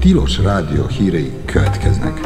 Tilos Rádió hírei következnek.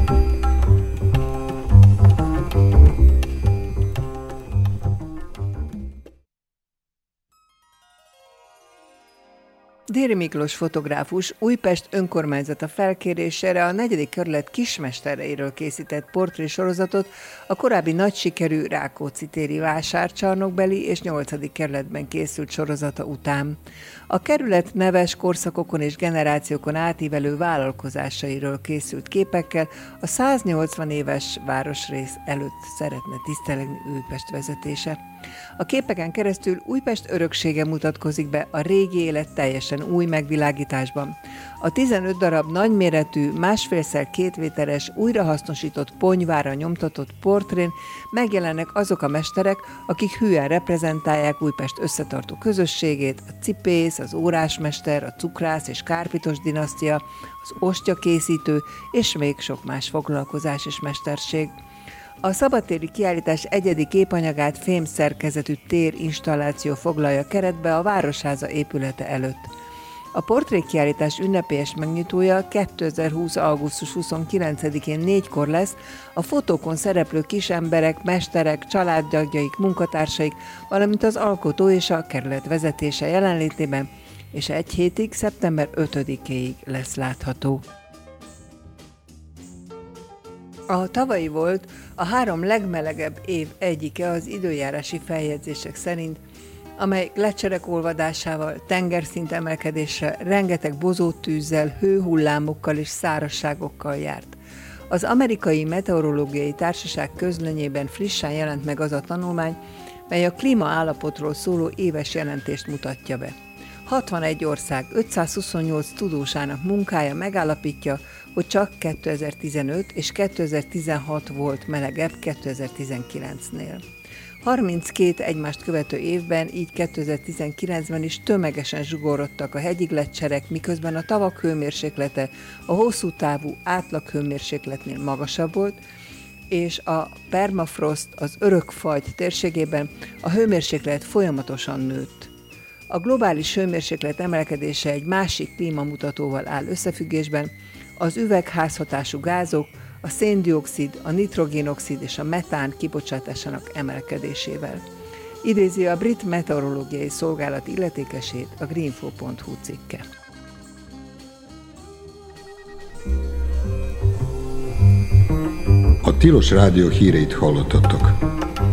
Déri Miklós fotográfus Újpest önkormányzata felkérésére a 4. kerület kismestereiről készített portrésorozatot a korábbi nagy sikerű Rákóczi téri vásárcsarnokbeli és 8. kerületben készült sorozata után. A kerület neves korszakokon és generációkon átívelő vállalkozásairól készült képekkel a 180 éves városrész előtt szeretne tisztelegni Újpest vezetése. A képeken keresztül Újpest öröksége mutatkozik be a régi élet teljesen új megvilágításban. A 15 darab nagyméretű, 1,5x2 méteres, újrahasznosított ponyvára nyomtatott portrén megjelennek azok a mesterek, akik hűen reprezentálják Újpest összetartó közösségét, a cipész, az órásmester, a cukrász és kárpitos dinasztia, az ostyakészítő és még sok más foglalkozás és mesterség. A szabadtéri kiállítás egyedi képanyagát fémszerkezetű térinstalláció foglalja keretbe a Városháza épülete előtt. A portrékiállítás ünnepélyes megnyitója 2020. augusztus 29-én 4-kor lesz, a fotókon szereplő kisemberek, mesterek, családtagjaik, munkatársaik, valamint az alkotó és a kerület vezetése jelenlétében, és egy hétig, szeptember 5-éig lesz látható. A tavalyi volt a 3 legmelegebb év egyike az időjárási feljegyzések szerint, amely gleccserek olvadásával, tengerszint emelkedéssel, rengeteg bozóttűzzel, hőhullámokkal és szárazságokkal járt. Az Amerikai Meteorológiai Társaság közlönyében frissen jelent meg az a tanulmány, mely a klímaállapotról szóló éves jelentést mutatja be. 61 ország 528 tudósának munkája megállapítja, hogy csak 2015 és 2016 volt melegebb 2019-nél. 32 egymást követő évben, így 2019-ben is tömegesen zsugorodtak a hegyi gleccserek, miközben a tavak hőmérséklete a hosszú távú átlaghőmérsékletnél magasabb volt, és a permafrost, az örökfagy térségében a hőmérséklet folyamatosan nőtt. A globális hőmérséklet emelkedése egy másik klímamutatóval áll összefüggésben, az üvegházhatású gázok, a széndioxid, a nitrogénoxid és a metán kibocsátásának emelkedésével. Idézi a Brit Meteorológiai Szolgálat illetékesét a greenfo.hu cikke. A Tilos Rádió híreit hallottatok.